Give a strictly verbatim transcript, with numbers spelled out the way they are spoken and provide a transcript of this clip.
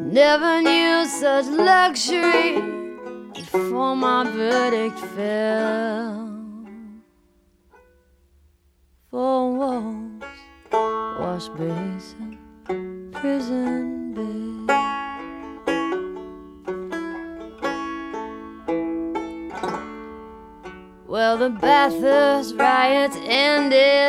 Never knew such luxury before my verdict fell. Four walls, wash basin, prison bed. Well, the Bathurst riots ended